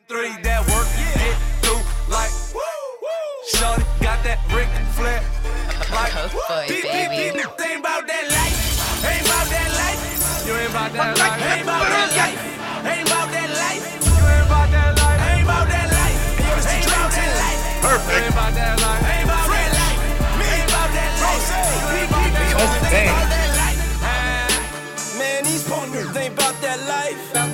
3 that work, get through like shorty got that Ric Flair. Like baby. Ain't about that life. Ain't about that life. You ain't about that life. Ain't about that life. Ain't about that life. You ain't about that life. Ain't about that life. Ain't about that life. Perfect. Ain't about that life. Ain't about that life. Ain't about that life. Ain't about that life. Man, these ponies ain't about that life.